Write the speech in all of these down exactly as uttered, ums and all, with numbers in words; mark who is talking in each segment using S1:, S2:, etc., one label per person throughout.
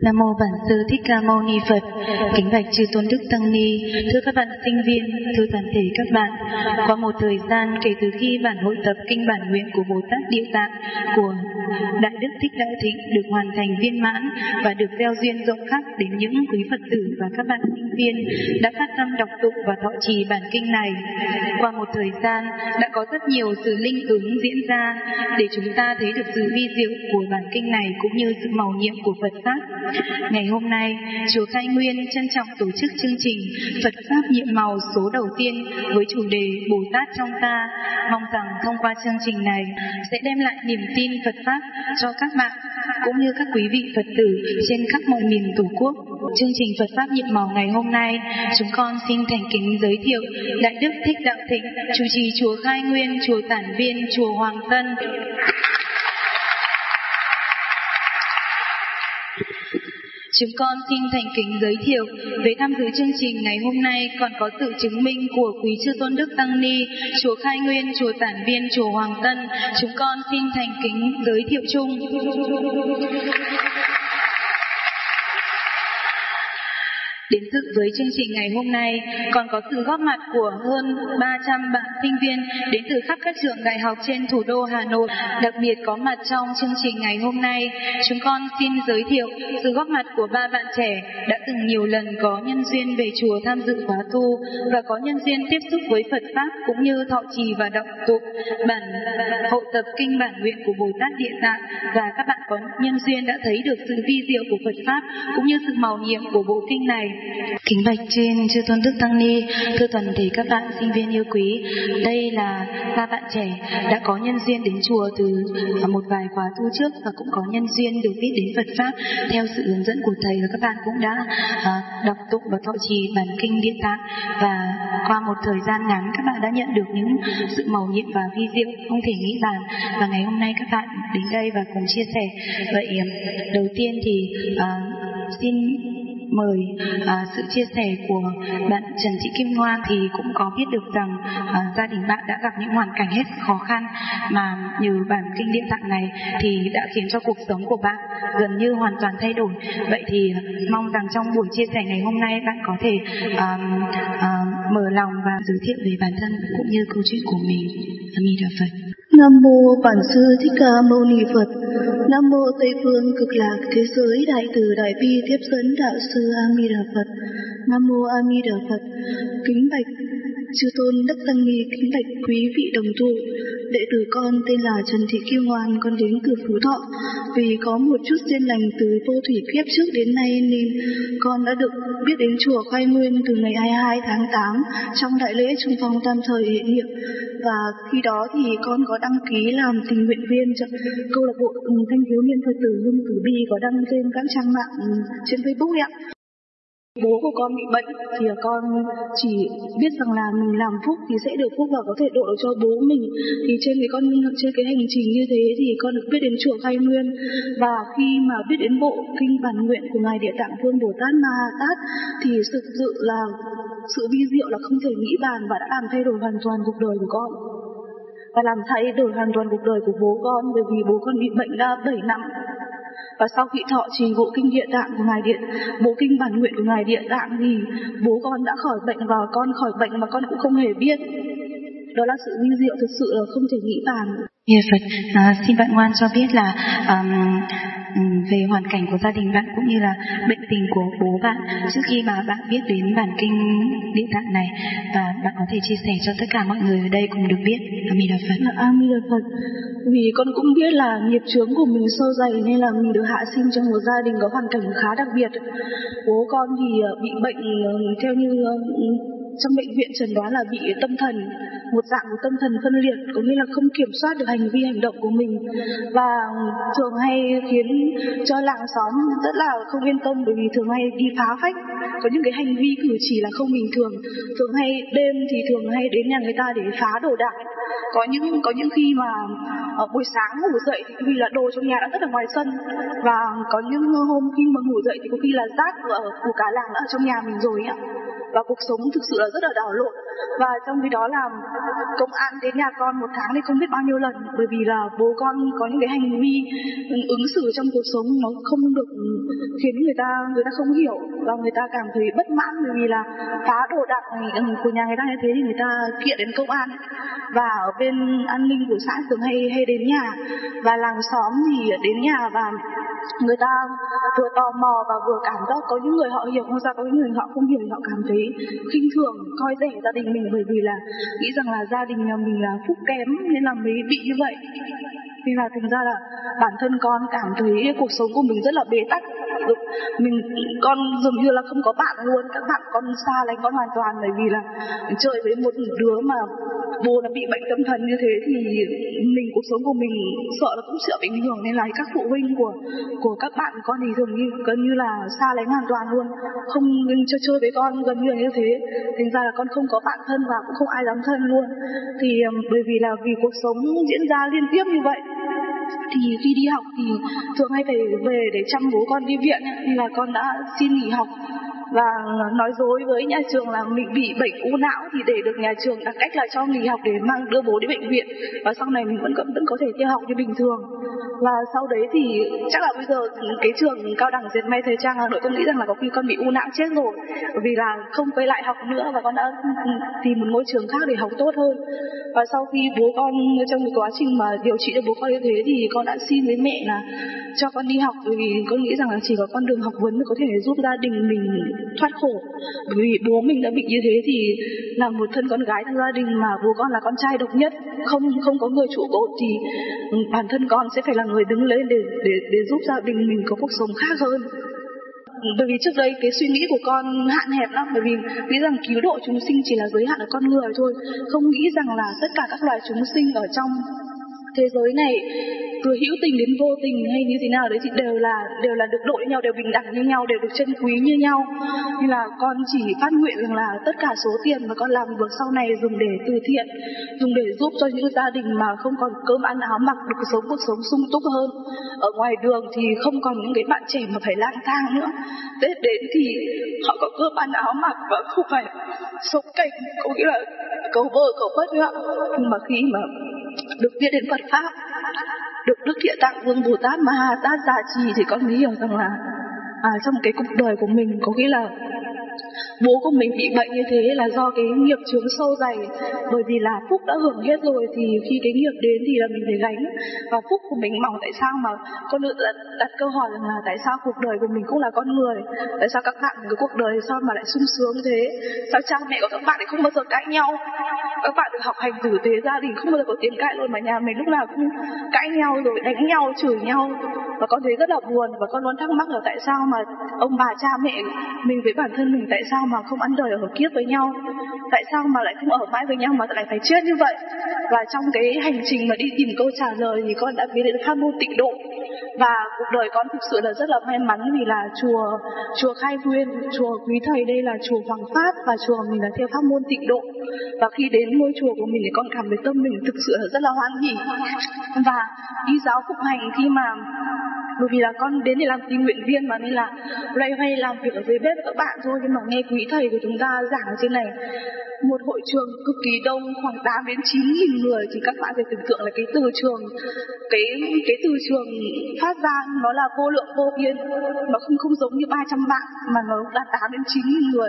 S1: Nam mô Bản Sư Thích Ca Mâu Ni Phật. Kính bạch chư tôn đức tăng ni, thưa các bạn sinh viên, thưa toàn thể các bạn. Qua một thời gian kể từ khi bản hội tập kinh bản nguyện của Bồ Tát Địa Tạng của Đại Đức Thích Đại Thịnh được hoàn thành viên mãn và được gieo duyên rộng khắp đến những quý Phật tử và các bạn sinh viên đã phát tâm đọc tụng và thọ trì bản kinh này. Qua một thời gian đã có rất nhiều sự linh ứng diễn ra để chúng ta thấy được sự vi diệu của bản kinh này cũng như sự màu nhiệm của Phật pháp. Ngày hôm nay, Chùa Khai Nguyên trân trọng tổ chức chương trình Phật Pháp nhiệm màu số đầu tiên với chủ đề Bồ Tát trong ta. Mong rằng thông qua chương trình này sẽ đem lại niềm tin Phật Pháp cho các bạn cũng như các quý vị Phật tử trên khắp mọi miền Tổ quốc. Chương trình Phật Pháp nhiệm màu ngày hôm nay, chúng con xin thành kính giới thiệu Đại Đức Thích Đạo Thịnh, chủ trì Chùa Khai Nguyên, Chùa Tản Viên, Chùa Hoàng Tân. Chúng con xin thành kính giới thiệu về tham dự chương trình ngày hôm nay còn có sự chứng minh của quý chư tôn đức tăng ni, Chùa Khai Nguyên, Chùa Tản Viên, Chùa Hoàng Tân. Chúng con xin thành kính giới thiệu chung. Đến dự với chương trình ngày hôm nay còn có sự góp mặt của hơn ba trăm bạn sinh viên đến từ khắp các trường đại học trên thủ đô Hà Nội. Đặc biệt có mặt trong chương trình ngày hôm nay, chúng con xin giới thiệu sự góp mặt của ba bạn trẻ đã từng nhiều lần có nhân duyên về chùa tham dự khóa tu và có nhân duyên tiếp xúc với Phật Pháp cũng như thọ trì và đọc tụng bản hội tập kinh bản nguyện của Bồ Tát Địa Tạng, và các bạn có nhân duyên đã thấy được sự vi diệu của Phật Pháp cũng như sự màu nhiệm của bộ kinh này. Kính bạch trên chư tôn đức tăng ni, thưa toàn thể các bạn sinh viên yêu quý, đây là ba bạn trẻ đã có nhân duyên đến chùa từ một vài khóa tu trước và cũng có nhân duyên được biết đến Phật Pháp theo sự hướng dẫn của thầy, và các bạn cũng đã à, đọc tụng và thọ trì bản kinh Địa Tạng, và qua một thời gian ngắn các bạn đã nhận được những sự màu nhiệm và vi diệu không thể nghĩ bàn. Và ngày hôm nay các bạn đến đây và cùng chia sẻ. Vậy đầu tiên thì à, xin mời à, sự chia sẻ của bạn Trần Thị Kim Ngoan. Thì cũng có biết được rằng à, gia đình bạn đã gặp những hoàn cảnh hết khó khăn, mà nhờ bản kinh Địa Tạng này thì đã khiến cho cuộc sống của bạn gần như hoàn toàn thay đổi. Vậy thì mong rằng trong buổi chia sẻ ngày hôm nay bạn có thể à, à, mở lòng và giới thiệu về bản thân cũng như câu chuyện của mình. A Di Đà Phật.
S2: Nam mô Bản Sư Thích Ca Mâu Ni Phật. Nam mô Tây Phương Cực Lạc Thế Giới Đại Từ Đại Bi Tiếp Dẫn Đạo Sư A Di Đà Phật. Nam mô A Di Đà Phật. Kính bạch chư tôn đức tăng ni, kính bạch quý vị đồng tu. Đệ tử con tên là Trần Thị Kim Ngoan, con đến từ Phú Thọ. Vì có một chút duyên lành từ vô thủy kiếp trước đến nay nên con đã được biết đến chùa Khai Nguyên từ ngày hai mươi hai tháng tám trong đại lễ Trung Phong Tam Thời Hệ Niệm. Và khi đó thì con có đăng ký làm tình nguyện viên cho câu lạc bộ thanh thiếu niên Phật tử Hưng Tử Bi, có đăng trên các trang mạng trên Facebook ạ. Bố của con bị bệnh thì con chỉ biết rằng là mình làm phúc thì sẽ được phúc và có thể độ được cho bố mình. Thì trên cái con trên cái hành trình như thế thì con được biết đến chùa Khai Nguyên, và khi mà biết đến bộ kinh bản nguyện của ngài Địa Tạng Vương Bồ Tát Ma Ha Tát thì thực sự là sự vi diệu là không thể nghĩ bàn, và đã làm thay đổi hoàn toàn cuộc đời của con và làm thay đổi hoàn toàn cuộc đời của bố con, bởi vì bố con bị bệnh đã bảy năm. Và sau khi thọ trì bộ kinh Địa Tạng của ngài Địa, bộ kinh bản nguyện của ngài Địa Tạng thì bố con đã khỏi bệnh, và con khỏi bệnh mà con cũng không hề biết. Đó là sự vi diệu thực sự là không thể nghĩ bàn.
S1: Như Phật, à, xin bạn Ngoan cho biết là um, về hoàn cảnh của gia đình bạn cũng như là bệnh tình của bố bạn trước khi mà bạn biết đến bản kinh Địa Tạng này, và bạn có thể chia sẻ cho tất cả mọi người ở đây cùng được biết. A Di Đà Phật.
S2: A Di Đà Phật. Vì con cũng biết là nghiệp chướng của mình sâu dày nên là mình được hạ sinh trong một gia đình có hoàn cảnh khá đặc biệt. Bố con thì bị bệnh theo như trong bệnh viện chẩn đoán là bị tâm thần, một dạng của tâm thần phân liệt, có nghĩa là không kiểm soát được hành vi hành động của mình, và thường hay khiến cho làng xóm rất là không yên tâm, bởi vì thường hay đi phá phách, có những cái hành vi cử chỉ là không bình thường, thường hay đêm thì thường hay đến nhà người ta để phá đồ đạc. Có những có những khi mà ở buổi sáng ngủ dậy thì vì là đồ trong nhà đã rất là ngoài sân, và có những hôm khi mà ngủ dậy thì có khi là rác ở của cả làng đã ở trong nhà mình rồi ạ. và cuộc sống thực sự là rất là đảo lộn. Và trong khi đó là công an đến nhà con một tháng thì không biết bao nhiêu lần, bởi vì là bố con có những cái hành vi ứng xử trong cuộc sống nó không được khiến người ta người ta không hiểu và người ta cảm thấy bất mãn, bởi vì là phá đồ đạc của nhà người ta như thế thì người ta kiện đến công an. Và ở bên an ninh của xã thường hay hay đến nhà, và làng xóm thì đến nhà, và người ta vừa tò mò và vừa cảm giác có những người họ hiểu, không ra có những người họ không hiểu, họ cảm thấy khinh thường, coi rẻ gia đình mình, bởi vì là nghĩ rằng là gia đình nhà mình là phúc kém nên là mới bị như vậy. Nên là thành ra là bản thân con cảm thấy cuộc sống của mình rất là bế tắc. Mình con dường như là không có bạn luôn, các bạn con xa lánh con hoàn toàn, bởi vì là chơi với một đứa mà bố nó bị bệnh tâm thần như thế thì mình cuộc sống của mình sợ là cũng sẽ bị ảnh hưởng, nên là các phụ huynh của của các bạn con thì thường như gần như là xa lánh hoàn toàn luôn, không chơi chơi với con gần như là như thế. Thành ra là con không có bạn thân và cũng không ai dám thân luôn. Thì bởi vì là vì cuộc sống diễn ra liên tiếp như vậy, thì khi đi học thì thường hay phải về để chăm bố con đi viện, nên là con đã xin nghỉ học và nói dối với nhà trường là mình bị bệnh u não, thì để được nhà trường đặt cách là cho nghỉ học để mang đưa bố đi bệnh viện, và sau này mình vẫn vẫn có thể theo học như bình thường. Và sau đấy thì chắc là bây giờ cái trường cao đẳng dệt may thời trang Hà Nội, con nghĩ rằng là có khi con bị u não chết rồi, vì là không quay lại học nữa và con đã tìm một ngôi trường khác để học tốt hơn. Và sau khi bố con trong cái quá trình mà điều trị cho bố con như thế thì con đã xin với mẹ là cho con đi học, bởi vì con nghĩ rằng là chỉ có con đường học vấn mới có thể giúp gia đình mình thoát khổ. Bởi vì bố mình đã bị như thế thì là một thân con gái trong gia đình mà bố con là con trai độc nhất, không không có người trụ cột, thì bản thân con sẽ phải là người đứng lên để để để giúp gia đình mình có cuộc sống khác hơn. Bởi vì trước đây cái suy nghĩ của con hạn hẹp lắm, bởi vì nghĩ rằng cứu độ chúng sinh chỉ là giới hạn ở con người thôi, không nghĩ rằng là tất cả các loài chúng sinh ở trong thế giới này, từ hữu tình đến vô tình hay như thế nào đấy, thì đều là đều là được độ như nhau, đều bình đẳng như nhau, đều được trân quý như nhau. Nên là con chỉ phát nguyện rằng là tất cả số tiền mà con làm được sau này dùng để từ thiện, dùng để giúp cho những gia đình mà không còn cơm ăn áo mặc, được sống cuộc sống sung túc hơn. Ở ngoài đường thì không còn những cái bạn trẻ mà phải lang thang nữa, Tết đến thì họ có cơm ăn áo mặc và không phải sống cảnh có nghĩa là cầu bơ cầu bất nữa. Nhưng mà khi mà được biết đến Phật Pháp, được Đức Địa Tạng Vương Bồ Tát Ma Ha Tát gia trì, thì con mới hiểu rằng là à, trong cái cuộc đời của mình có nghĩa là bố của mình bị bệnh như thế là do cái nghiệp chướng sâu dày, bởi vì là phúc đã hưởng hết rồi thì khi cái nghiệp đến thì là mình phải gánh, và phúc của mình mỏng. Tại sao mà con nữ đặt, đặt câu hỏi rằng là tại sao cuộc đời của mình cũng là con người, tại sao các bạn cái cuộc đời sao mà lại sung sướng thế, sao cha mẹ của các bạn thì không bao giờ cãi nhau, các bạn được học hành tử tế, gia đình không bao giờ có tiếng cãi luôn, mà nhà mình lúc nào cũng cãi nhau rồi đánh nhau chửi nhau. Và con thấy rất là buồn, và con luôn thắc mắc là tại sao mà ông bà cha mẹ mình với bản thân mình tại sao mà không ăn đời ở kiếp với nhau, tại sao mà lại không ở mãi với nhau mà lại phải chết như vậy. Và trong cái hành trình mà đi tìm câu trả lời thì con đã biết đến pháp môn tịnh độ, và cuộc đời con thực sự là rất là may mắn, vì là chùa chùa Khai Nguyên, chùa Quý Thầy đây là chùa Hoàng Pháp, và chùa mình là theo pháp môn tịnh độ. Và khi đến ngôi chùa của mình thì con cảm thấy tâm mình thực sự là rất là hoan hỉ. Và đi giáo phụng hành khi mà bởi vì là con đến để làm tình nguyện viên mà, nên là loay hoay làm việc ở dưới bếp với các bạn thôi. Nhưng mà nghe quý thầy của chúng ta giảng ở trên này, một hội trường cực kỳ đông, khoảng tám đến chín nghìn người, thì các bạn phải tưởng tượng là cái từ trường cái cái từ trường phát ra nó là vô lượng vô biên, nó không không giống như ba trăm bạn mà nó là tám đến chín nghìn người.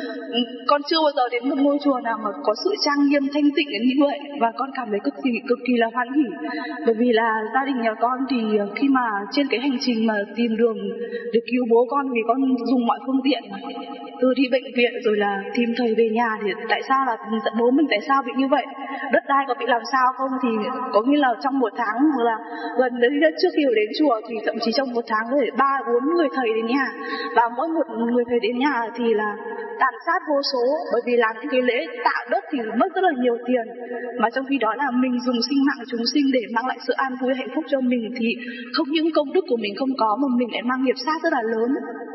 S2: Con chưa bao giờ đến một ngôi chùa nào mà có sự trang nghiêm thanh tịnh đến như vậy, và con cảm thấy cực kỳ cực kỳ là hoan hỉ. Bởi vì là gia đình nhà con thì khi mà trên cái hành trình mà tìm đường để cứu bố con, vì con dùng mọi phương tiện từ đi bệnh viện rồi là tìm thầy về nhà, thì tại sao là bố mình tại sao bị như vậy, đất đai có bị làm sao không, thì có nghĩa là trong một tháng hoặc là gần đấy trước khi đến chùa thì thậm chí trong một tháng có thể ba bốn người thầy đến nhà, và mỗi một người thầy đến nhà thì là tàn sát vô số, bởi vì làm những cái lễ tạo đất thì mất rất là nhiều tiền, mà trong khi đó là mình dùng sinh mạng chúng sinh để mang lại sự an vui hạnh phúc cho mình, thì không những công đức của mình không có mà mình lại mang nghiệp sát rất là lớn.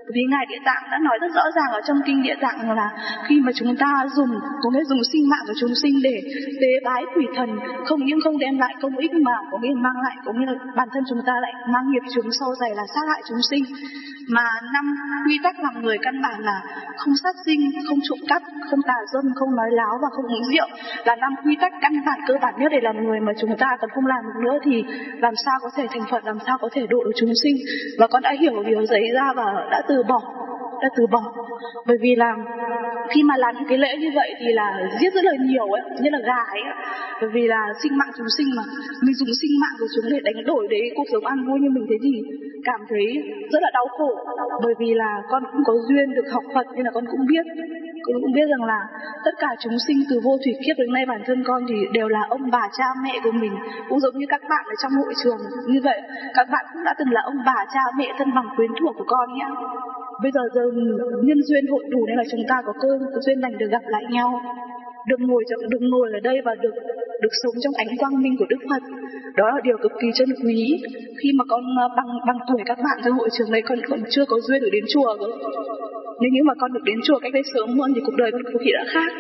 S2: Vì Ngài Địa Tạng đã nói rất rõ ràng ở trong kinh Địa Tạng là khi mà chúng ta dùng, có nghĩa dùng sinh mạng của chúng sinh để tế bái quỷ thần, không những không đem lại công ích mà có nghĩa mang lại, có nghĩa là bản thân chúng ta lại mang nghiệp chướng sâu dày là sát hại chúng sinh. Mà năm quy tắc làm người căn bản là không sát sinh, không trộm cắp, không tà dâm, không nói láo và không uống rượu, là năm quy tắc căn bản cơ bản nhất để làm người mà chúng ta còn không làm được nữa thì làm sao có thể thành Phật, làm sao có thể độ được chúng sinh. Và con đã hiểu điều đấy ra và đã từ bỏ, đã từ bỏ. Bởi vì là khi mà làm những cái lễ như vậy thì là giết rất là nhiều ấy, như là gà ấy. Bởi vì là sinh mạng chúng sinh mà, mình dùng sinh mạng của chúng để đánh đổi đấy cuộc sống an vui như mình thế thì cảm thấy rất là đau khổ. Bởi vì là con cũng có duyên được học Phật nên là con cũng biết, con cũng biết rằng là tất cả chúng sinh từ vô thủy kiếp đến nay bản thân con thì đều là ông bà cha mẹ của mình, cũng giống như các bạn ở trong hội trường như vậy, các bạn cũng đã từng là ông bà cha mẹ thân bằng quyến thuộc của con nhé. Bây giờ giờ nhân duyên hội đủ nên là chúng ta có cơ có duyên lành được gặp lại nhau, được ngồi được ngồi ở đây và được được sống trong ánh quang minh của Đức Phật. Đó là điều cực kỳ trân quý. Khi mà con bằng bằng tuổi các bạn trong hội trường này, con còn chưa có duyên được đến chùa cơ. Nếu như mà con được đến chùa cách đây sớm hơn thì cuộc đời con có khi đã khác.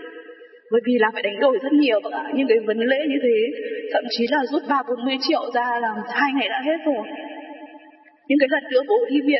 S2: Bởi vì là phải đánh đổi rất nhiều cả những cái vấn lễ như thế, thậm chí là rút ba bốn mươi triệu ra là hai ngày đã hết rồi. Nhưng cái lần nữa bố đi viện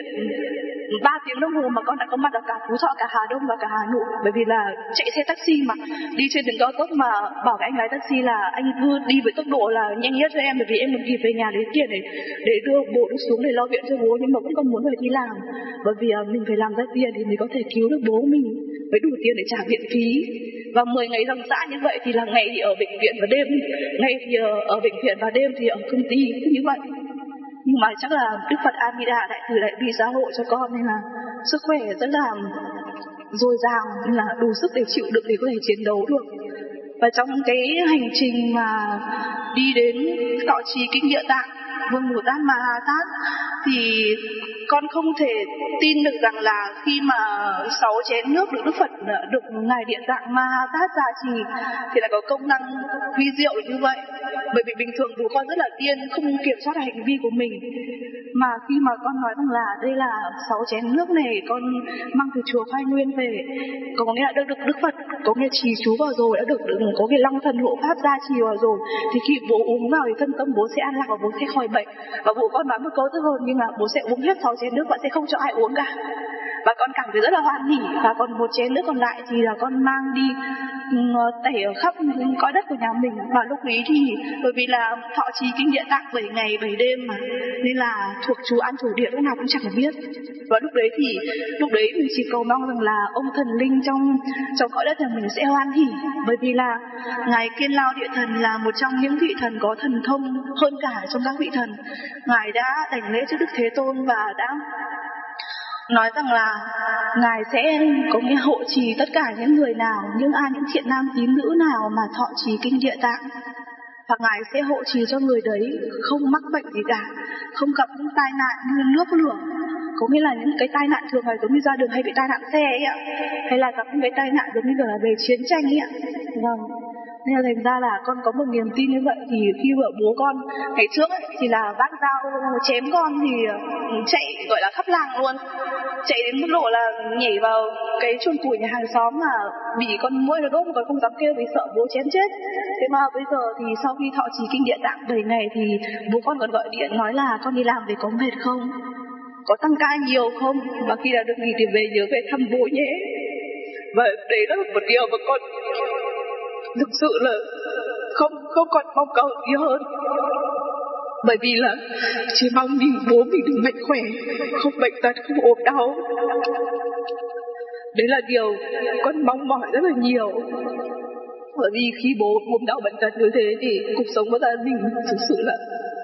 S2: ba tiếng đồng hồ mà con đã có mặt ở cả Phú Thọ, cả Hà Đông và cả Hà Nội. Bởi vì là chạy xe taxi mà đi trên đường cao tốc mà bảo với anh lái taxi là anh cứ đi với tốc độ là nhanh nhất cho em, bởi vì em muốn kịp về nhà lấy tiền để để đưa bố đi xuống để lo viện cho bố, nhưng mà vẫn còn muốn phải đi làm. Bởi vì mình phải làm ra tiền thì mới có thể cứu được bố mình, mới đủ tiền để trả viện phí. Và mười ngày dòng dã như vậy thì là ngày thì ở bệnh viện và đêm, ngày thì ở, ở bệnh viện và đêm thì ở công ty như vậy. Nhưng mà chắc là Đức Phật A Di Đà đại từ đại bi gia hộ cho con nên là sức khỏe rất là dồi dào, nên là đủ sức để chịu đựng để có thể chiến đấu được. Và trong cái hành trình mà đi đến tọa trì kinh Địa Tạng Vương Bồ Tát Ma Ha Tát thì con không thể tin được rằng là khi mà sáu chén nước được Đức Phật được Ngài Địa Tạng Ma Ha Tát gia trì thì lại có công năng vi diệu như vậy. Bởi vì bình thường bố con rất là điên, không kiểm soát hành vi của mình. Mà khi mà con nói rằng là đây là sáu chén nước này con mang từ chùa Khai Nguyên về, có nghĩa là được, được Đức Phật có nghĩa trì chú vào rồi, đã được, được có cái long thần hộ pháp gia trì vào rồi, thì khi bố uống vào thì thân tâm bố sẽ an lạc và bố sẽ khỏi bệnh. Và bố con nói một câu rất hơn, nhưng mà bố sẽ uống hết sáu chén nước và sẽ không cho ai uống cả. Và con cảm thấy rất là hoan hỉ. Và còn một chén nước còn lại thì là con mang đi tẩy ở khắp cõi đất của nhà mình. Và lúc ấy thì bởi vì là thọ trì kinh Địa Tạng bảy ngày bảy đêm mà, nên là thuộc chú an thủ địa lúc nào cũng chẳng biết. Và lúc đấy thì lúc đấy mình chỉ cầu mong rằng là ông thần linh trong trong cõi đất nhà mình sẽ hoan hỉ. Bởi vì là Ngài Kiên Lao Địa Thần là một trong những vị thần có thần thông hơn cả trong các vị thần. Ngài đã đảnh lễ trước Đức Thế Tôn và đã nói rằng là Ngài sẽ có nghĩa hộ trì tất cả những người nào, những ai, những thiện nam tín nữ nào mà thọ trì kinh Địa Tạng, và Ngài sẽ hộ trì cho người đấy không mắc bệnh gì cả, không gặp những tai nạn như nước lửa. Có nghĩa là những cái tai nạn thường là giống như ra đường hay bị tai nạn xe ấy ạ, hay là gặp những cái tai nạn giống như là về chiến tranh ấy ạ. Vâng. Nên là thành ra là con có một niềm tin như vậy. Thì khi vợ bố con ngày trước ấy, thì là vác dao chém con thì chạy gọi là khắp làng luôn, chạy đến mức độ là nhảy vào cái chuồng củi nhà hàng xóm mà bị con muỗi nó đốt, còn không dám kêu vì sợ bố chém chết. Thế mà bây giờ thì sau khi thọ trì kinh Địa Tạng bảy ngày thì bố con còn gọi điện nói là con đi làm về có mệt không, có tăng ca nhiều không, và khi nào được nghỉ thì về nhớ về thăm bố nhé. Và đấy là một điều mà con thực sự là không không còn mong cầu gì hơn. Bởi vì là chỉ mong mình bố mình được mạnh khỏe, không bệnh tật, không ốm đau. Đấy là điều con mong mỏi rất là nhiều. Bởi vì khi bố ốm đau bệnh tật như thế thì cuộc sống của gia đình thực sự là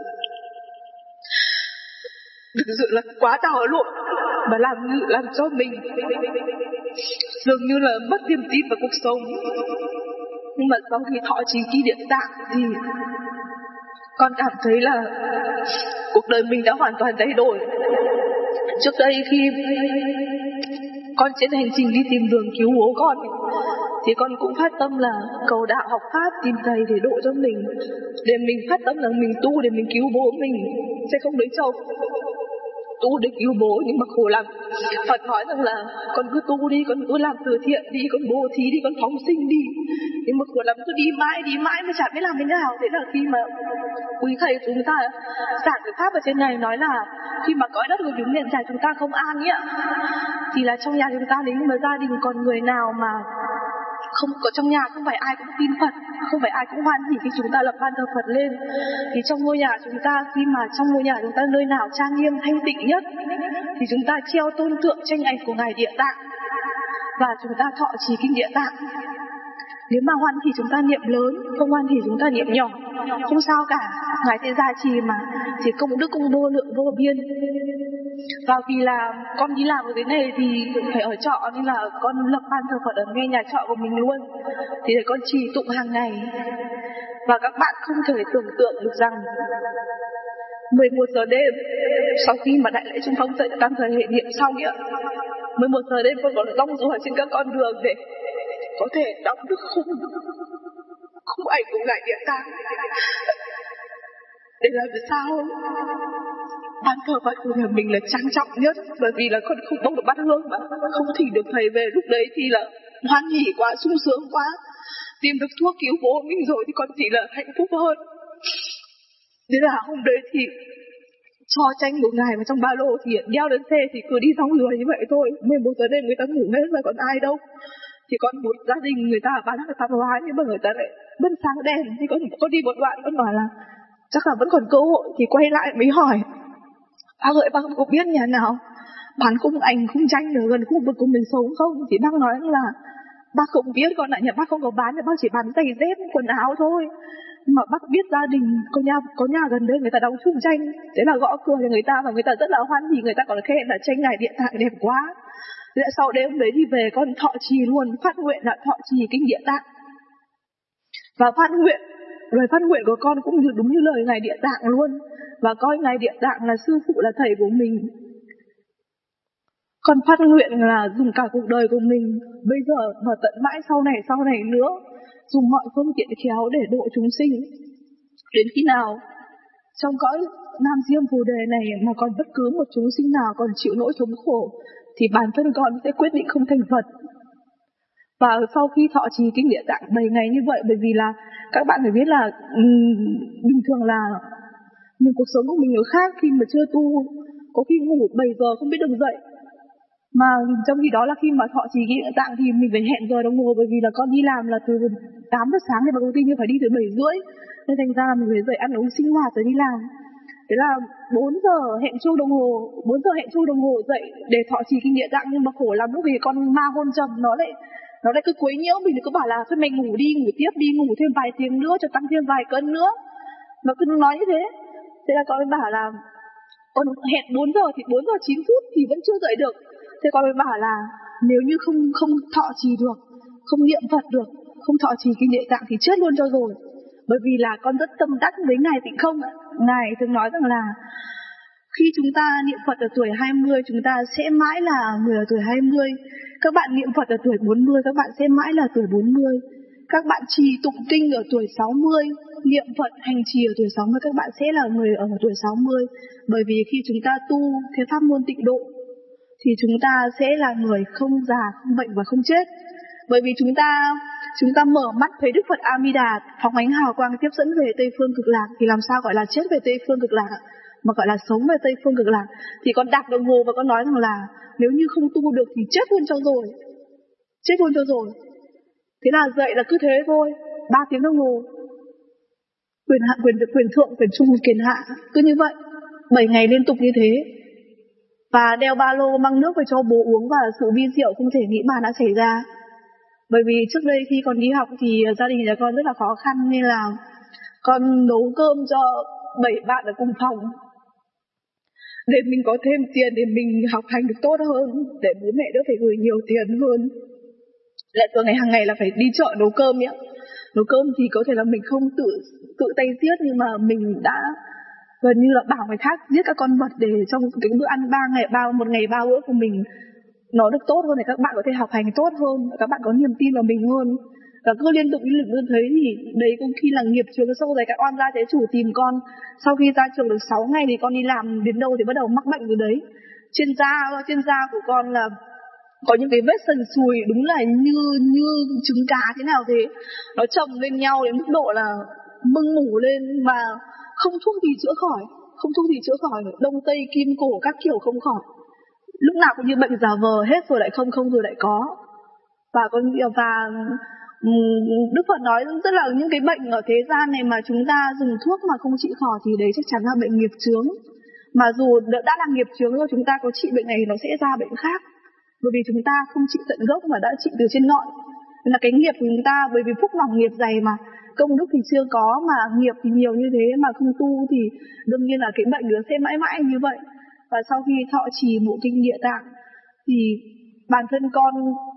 S2: thực sự là quá đảo lộn, mà làm làm cho mình dường như là mất niềm tin vào cuộc sống. Nhưng mà sau khi thọ trì kinh Địa Tạng thì con cảm thấy là cuộc đời mình đã hoàn toàn thay đổi. Trước đây khi con trên hành trình đi tìm đường cứu bố con thì con cũng phát tâm là cầu đạo học pháp, tìm thầy để độ cho mình, để mình phát tâm là mình tu để mình cứu bố mình sẽ không lấy chồng. tu để cứu bố, nhưng mà khổ lắm. Phật nói rằng là con cứ tu đi, con cứ làm từ thiện đi, con bố thí đi, con phóng sinh đi. Nhưng mà khổ lắm, cứ đi mãi, đi mãi mà chả biết làm thế nào. Thế là khi mà quý thầy chúng ta giảng cái pháp ở trên này nói là khi mà cõi đất của chúng hiện tại chúng ta không an ý ạ, thì là trong nhà chúng ta nếu như mà gia đình còn người nào mà không có trong nhà không phải ai cũng tin Phật, không phải ai cũng hoan hỉ khi chúng ta lập ban thờ Phật lên, thì trong ngôi nhà chúng ta, khi mà trong ngôi nhà chúng ta nơi nào trang nghiêm thanh tịnh nhất thì chúng ta treo tôn tượng tranh ảnh của ngài Địa Tạng và chúng ta thọ trì kinh Địa Tạng. Nếu mà hoan thì chúng ta niệm lớn, không hoan thì chúng ta niệm nhỏ, không sao cả, ngài sẽ gia trì mà, chỉ công đức công vô lượng vô biên. Và vì là con đi làm ở dưới này thì phải ở trọ, nên là con lập ban thờ Phật ở ngay nhà trọ của mình luôn. Thì con trì tụng hàng ngày. Và các bạn không thể tưởng tượng được rằng mười một giờ đêm, sau khi mà đại lễ Trung Phong dậy tam thời hệ niệm xong ạ, mười một giờ đêm con còn rong ruổi trên các con đường để có thể đọc được khung khung ảnh của ngài Địa Tạng, để làm sao ban thờ Phật của nhà mình là trang trọng nhất. Bởi vì là con không bốc được bát hương mà không thỉnh được thầy về, lúc đấy thì là hoan hỉ quá, sung sướng quá, tìm được thuốc cứu bố mình rồi thì con chỉ là hạnh phúc hơn. Thế là hôm đấy thì cho tranh của ngài vào trong ba lô, thì đeo lên xe thì cứ đi rong ruổi như vậy thôi. Mười một giờ đêm người ta ngủ hết rồi còn ai đâu. Thì còn một gia đình người ta bán hàng tạp hóa nhưng mà người ta lại bật sáng đèn, thì con có đi một đoạn con bảo là chắc là vẫn còn cơ hội, thì quay lại mới hỏi bác ơi, bác có biết nhà nào bán khung ảnh khung tranh ở gần khu vực của mình sống không? Thì bác nói là bác không biết con ạ, nhà bác không có bán, nhà bác chỉ bán giày dép quần áo thôi. Nhưng mà bác biết gia đình có nhà có nhà gần đây người ta đóng khung tranh, thế là gõ cửa cho người ta và người ta rất là hoan hỉ, người ta còn khen là tranh ngài Địa Tạng đẹp quá. Thế sau đêm đấy thì về con thọ trì luôn, phát nguyện là thọ trì kinh Địa Tạng. Và phát nguyện, lời phát nguyện của con cũng đúng như lời ngài Địa Tạng luôn, và coi ngài Địa Tạng là sư phụ, là thầy của mình. Con phát nguyện là dùng cả cuộc đời của mình bây giờ và tận mãi sau này sau này nữa, dùng mọi phương tiện khéo để độ chúng sinh. Đến khi nào trong cõi Nam Diêm Phù Đề này mà còn bất cứ một chúng sinh nào còn chịu nỗi thống khổ thì bản thân con sẽ quyết định không thành Phật. Và sau khi thọ trì kinh Địa Tạng bảy ngày như vậy, bởi vì là các bạn phải biết là um, bình thường là mình cuộc sống của mình nó khác, khi mà chưa tu có khi ngủ bảy giờ không biết được dậy. Mà trong khi đó là khi mà thọ trì kinh Địa Tạng thì mình phải hẹn giờ đồng hồ, bởi vì là con đi làm là từ tám giờ sáng thì vào công ty nhưng phải đi từ bảy rưỡi, nên thành ra là mình phải dậy ăn uống sinh hoạt rồi đi làm. Thế là bốn giờ hẹn chuông đồng hồ, bốn giờ hẹn chuông đồng hồ dậy để thọ trì kinh Địa Tạng, nhưng mà khổ lắm lúc vì con ma hôn trầm nó lại nó lại cứ quấy nhiễu mình, cứ bảo là thôi mày ngủ đi, ngủ tiếp đi, ngủ thêm vài tiếng nữa cho tăng thêm vài cân nữa. Nó cứ nói như thế. Thế là con mới bảo là con hẹn bốn giờ thì bốn giờ chín phút thì vẫn chưa dậy được. Thế con mới bảo là nếu như không không thọ trì được, không niệm Phật được, không thọ trì kinh Địa Tạng thì chết luôn cho rồi. Bởi vì là con rất tâm đắc với ngài Tịnh Không. Ngài thường nói rằng là khi chúng ta niệm Phật ở tuổi hai mươi, chúng ta sẽ mãi là người ở tuổi hai mươi. Các bạn niệm Phật ở tuổi bốn mươi, các bạn sẽ mãi là tuổi bốn mươi. Các bạn trì tụng kinh ở tuổi sáu mươi, niệm Phật hành trì ở tuổi sáu mươi, các bạn sẽ là người ở tuổi sáu mươi. Bởi vì khi chúng ta tu theo pháp môn tịnh độ thì chúng ta sẽ là người không già, không bệnh và không chết. Bởi vì chúng ta chúng ta mở mắt thấy Đức Phật A Di Đà phóng ánh hào quang tiếp dẫn về Tây phương cực lạc, thì làm sao gọi là chết về Tây phương cực lạc, mà gọi là sống về Tây phương cực lạc. Thì con đạp đồng hồ và con nói rằng là nếu như không tu được thì chết luôn cho rồi, chết luôn cho rồi. Thế là dậy là cứ thế thôi, ba tiếng đồng hồ, quyền hạ quyền quyền thượng quyền trung quyền hạ, cứ như vậy bảy ngày liên tục như thế. Và đeo ba lô mang nước về cho bố uống, và sự vi diệu không thể nghĩ bàn đã xảy ra. Bởi vì trước đây khi còn đi học thì gia đình nhà con rất là khó khăn, nên là con nấu cơm cho bảy bạn ở cùng phòng để mình có thêm tiền để mình học hành được tốt hơn, để bố mẹ đỡ phải gửi nhiều tiền hơn. Lại từ ngày hàng ngày là phải đi chợ nấu cơm nhé. Nấu cơm thì có thể là mình không tự tự tay giết, nhưng mà mình đã gần như là bảo người khác giết các con vật để trong cái bữa ăn ba ngày ba một ngày ba bữa của mình nó được tốt hơn, để các bạn có thể học hành tốt hơn, các bạn có niềm tin vào mình hơn. Và cứ liên tục liên tục như thế thì đấy có khi là nghiệp chướng sâu dày, các oan gia trái chủ tìm con. Sau khi ra trường được sáu ngày thì con đi làm đến đâu thì bắt đầu mắc bệnh từ đấy. Trên da, trên da của con là có những cái vết sần sùi đúng là như như trứng cá thế nào thế. Nó chồng lên nhau đến mức độ là mưng mủ lên mà không thuốc gì chữa khỏi, không thuốc gì chữa khỏi, đông tây kim cổ các kiểu không khỏi. Lúc nào cũng như bệnh giả vờ, hết rồi lại không, không rồi lại có. Và con và Đức Phật nói rất là những cái bệnh ở thế gian này mà chúng ta dùng thuốc mà không trị khỏi thì đấy chắc chắn là bệnh nghiệp chướng. Mà dù đã là nghiệp chướng rồi, chúng ta có trị bệnh này thì nó sẽ ra bệnh khác. Bởi vì chúng ta không trị tận gốc mà đã trị từ trên ngọn. Nên là cái nghiệp của chúng ta, bởi vì phúc lòng nghiệp dày mà công đức thì chưa có, mà nghiệp thì nhiều như thế mà không tu thì đương nhiên là cái bệnh đó sẽ mãi mãi như vậy. Và sau khi thọ trì bộ kinh Địa Tạng thì bản thân con,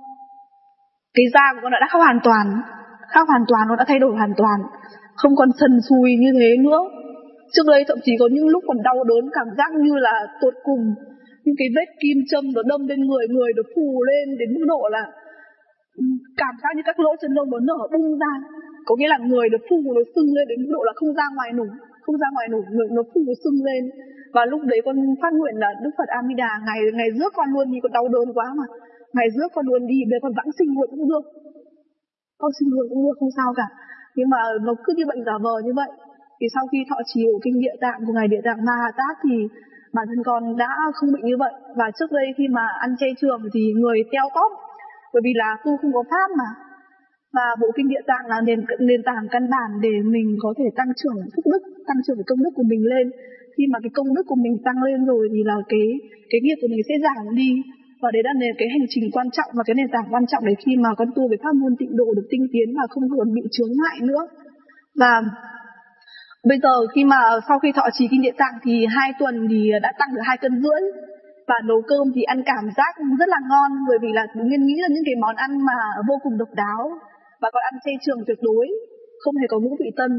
S2: cái da của con đã khác hoàn toàn, khác hoàn toàn, nó đã thay đổi hoàn toàn, không còn sần sùi như thế nữa. Trước đây thậm chí có những lúc còn đau đớn, cảm giác như là tột cùng, những cái vết kim châm nó đâm lên người, người nó phù lên đến mức độ là cảm giác như các lỗ chân lông nó nở bung ra, có nghĩa là người nó phù, nó sưng lên đến mức độ là không ra ngoài nổi, không ra ngoài nổi, người nó phù sưng lên. Và lúc đấy con phát nguyện là Đức Phật A Di Đà, ngày ngày rước con luôn đi, con đau đớn quá mà, ngày rước con luôn đi, bây con vãng sinh luôn cũng được, con sinh luôn cũng được, không sao cả. Nhưng mà nó cứ như bệnh giả vờ như vậy. Thì sau khi thọ trì kinh Địa Tạng của ngài Địa Tạng Ma Ha Tát thì bản thân con đã không bị như vậy. Và trước đây khi mà ăn chay trường thì người teo tóp, bởi vì là tu không có pháp mà. Và bộ kinh Địa Tạng là nền, nền tảng căn bản để mình có thể tăng trưởng phúc đức, tăng trưởng cái công đức của mình lên. Khi mà cái công đức của mình tăng lên rồi thì là cái cái nghiệp của mình sẽ giảm đi. Và đấy là nền cái hành trình quan trọng và cái nền tảng quan trọng để khi mà con tu về pháp môn tịnh độ được tinh tiến mà không còn bị chướng ngại nữa. Và bây giờ khi mà sau khi thọ trì kinh Địa Tạng thì hai tuần thì đã tăng được hai cân rưỡi. Và nấu cơm thì ăn cảm giác rất là ngon, bởi vì là Nguyên nghĩ là những cái món ăn mà vô cùng độc đáo. Và còn ăn chay trường tuyệt đối, không hề có ngũ vị tân.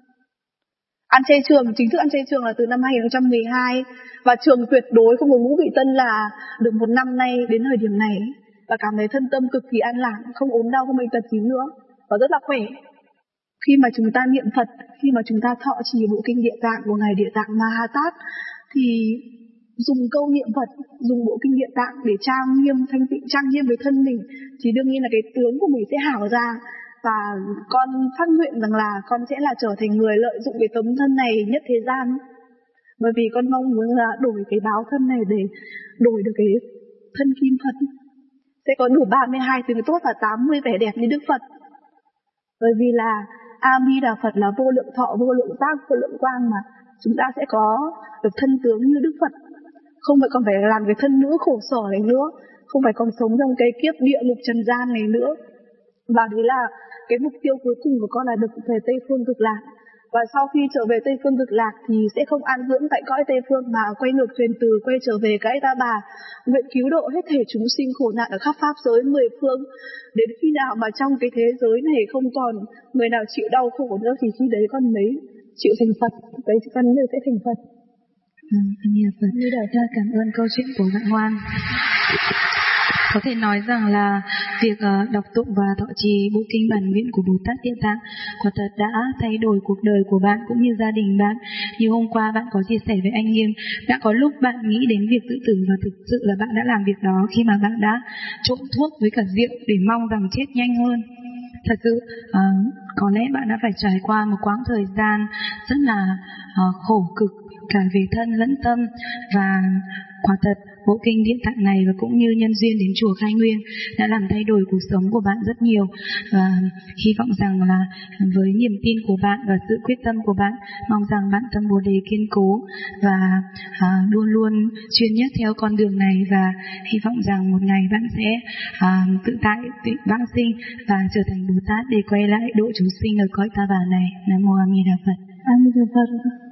S2: Ăn chay trường, chính thức ăn chay trường là từ năm hai không một hai. Và trường tuyệt đối không có ngũ vị tân là được một năm nay đến thời điểm này. Và cảm thấy thân tâm cực kỳ an lạc, không ốm đau, không bệnh tật gì nữa. Và rất là khỏe. Khi mà chúng ta niệm Phật, khi mà chúng ta thọ trì bộ kinh Địa Tạng của ngài Địa Tạng Ma Ha Tát thì dùng câu niệm Phật, dùng bộ kinh Địa Tạng để trang nghiêm, thanh tịnh, trang nghiêm với thân mình thì đương nhiên là cái tướng của mình sẽ hảo ra. Và con phát nguyện rằng là con sẽ là trở thành người lợi dụng cái tấm thân này nhất thế gian. Bởi vì con mong muốn là đổi cái báo thân này để đổi được cái thân kim Phật. Sẽ có đủ ba mươi hai tướng tốt và tám mươi vẻ đẹp như Đức Phật. Bởi vì là A Di Đà Phật là vô lượng thọ, vô lượng giác, vô lượng quang mà. Chúng ta sẽ có được thân tướng như Đức Phật. Không phải còn phải làm cái thân nữ khổ sở này nữa, không phải còn sống trong cái kiếp địa ngục trần gian này nữa. Và đấy là cái mục tiêu cuối cùng của con là được về Tây Phương Cực Lạc. Và sau khi trở về Tây Phương Cực Lạc thì sẽ không an dưỡng tại cõi Tây Phương mà quay ngược thuyền từ, quay trở về cõi Ta Bà, nguyện cứu độ hết thể chúng sinh khổ nạn ở khắp pháp giới mười phương. Đến khi nào mà trong cái thế giới này không còn người nào chịu đau khổ nữa thì khi đấy con mới chịu thành Phật, đấy con mới sẽ thành Phật.
S1: Vâng, Anh Phật. Cảm ơn câu chuyện của bạn Ngoan. Có thể nói rằng là việc uh, đọc tụng và thọ trì bộ kinh bản nguyện của Bồ Tát Địa Tạng quả thật đã thay đổi cuộc đời của bạn cũng như gia đình bạn. Như hôm qua bạn có chia sẻ với anh Nghiêm, đã có lúc bạn nghĩ đến việc tự tử và thực sự là bạn đã làm việc đó khi mà bạn đã trộn thuốc với cả rượu để mong rằng chết nhanh hơn. Thật sự uh, có lẽ bạn đã phải trải qua một quãng thời gian rất là uh, khổ cực cả về thân lẫn tâm. Và quả thật bộ kinh Địa Tạng này và cũng như nhân duyên đến chùa Khai Nguyên đã làm thay đổi cuộc sống của bạn rất nhiều. Và hy vọng rằng là với niềm tin của bạn và sự quyết tâm của bạn, mong rằng bạn tâm Bồ Đề kiên cố và à, luôn luôn chuyên nhất theo con đường này, và hy vọng rằng một ngày bạn sẽ à, tự tại tự vãng sinh và trở thành Bồ Tát để quay lại độ chúng sinh ở cõi Ta Bà này. Nam mô A Di Đà Phật.
S2: A Di Đà Phật.